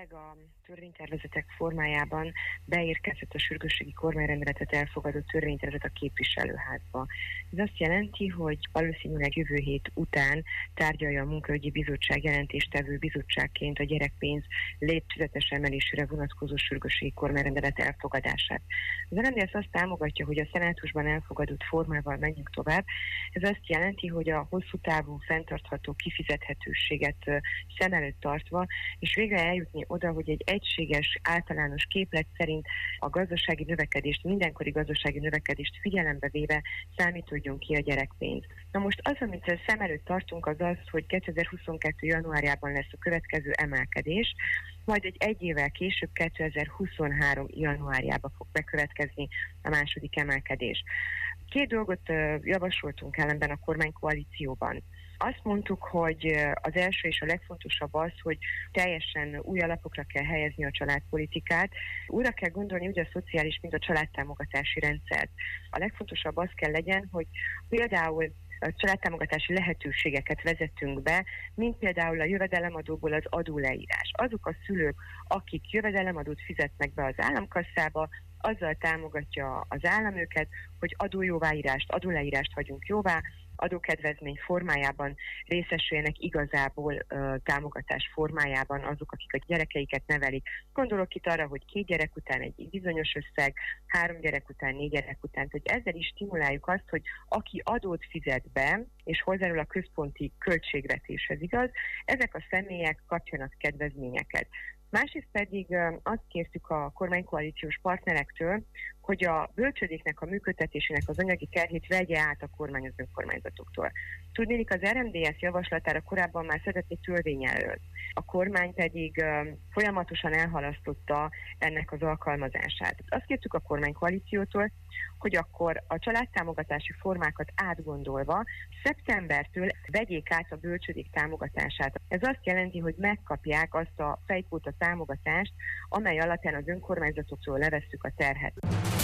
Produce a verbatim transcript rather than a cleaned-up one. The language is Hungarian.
Jelenleg a törvénytervezetek formájában beérkezett a sürgősségi kormányrendeletet elfogadó törvénytervezet a képviselőházba. Ez azt jelenti, hogy valószínűleg jövő hét után tárgyalja a Munkaügyi Bizottság jelentéstevő bizottságként a gyerekpénz létfizetés emelésére vonatkozó sürgősségi kormányrendelet elfogadását. Az er em dé es azt támogatja, hogy a szenátusban elfogadott formával menjünk tovább. Ez azt jelenti, hogy a hosszú távú fenntartható kifizethetőséget szem előtt tartva, és végre eljutni oda, hogy egy egységes, általános képlet szerint a gazdasági növekedést, mindenkori gazdasági növekedést figyelembe véve számítodjon ki a gyerekpénz. Na most az, amit szem előtt tartunk, az az, hogy kétezer-huszonkettő. januárjában lesz a következő emelkedés, majd egy egy évvel később, kétezer-huszonhárom. januárjában fog bekövetkezni a második emelkedés. Két dolgot javasoltunk ellenben a kormánykoalícióban. Azt mondtuk, hogy az első és a legfontosabb az, hogy teljesen új alapokra kell helyezni a családpolitikát. Újra kell gondolni úgy a szociális, mint a családtámogatási rendszert. A legfontosabb az kell legyen, hogy például a családtámogatási lehetőségeket vezetünk be, mint például a jövedelemadóból az adóleírás. Azok a szülők, akik jövedelemadót fizetnek be az államkasszába, azzal támogatja az állam őket, hogy adójóváírást, adóleírást hagyunk jóvá, adókedvezmény formájában részesüljenek igazából uh, támogatás formájában azok, akik a gyerekeiket nevelik. Gondolok itt arra, hogy két gyerek után egy bizonyos összeg, három gyerek után, négy gyerek után, hogy ezzel is stimuláljuk azt, hogy aki adót fizet be, és hozzárul a központi költségvetéshez, igaz, ezek a személyek kapjanak kedvezményeket. Másrészt pedig azt kértük a kormánykoalíciós partnerektől, hogy a bölcsődéknek a működtetésének az anyagi terhét vegye át a kormány az önkormányzatoktól. Tudnélik, az er em dé es javaslatára korábban már született egy törvény elől. A kormány pedig uh, folyamatosan elhalasztotta ennek az alkalmazását. Azt kértük a kormánykoalíciótól, hogy akkor a családtámogatási formákat átgondolva szeptembertől vegyék át a bölcsődék támogatását. Ez azt jelenti, hogy megkapják azt a fejkóta támogatást, amely alapján az önkormányzatoktól levesszük a terhet.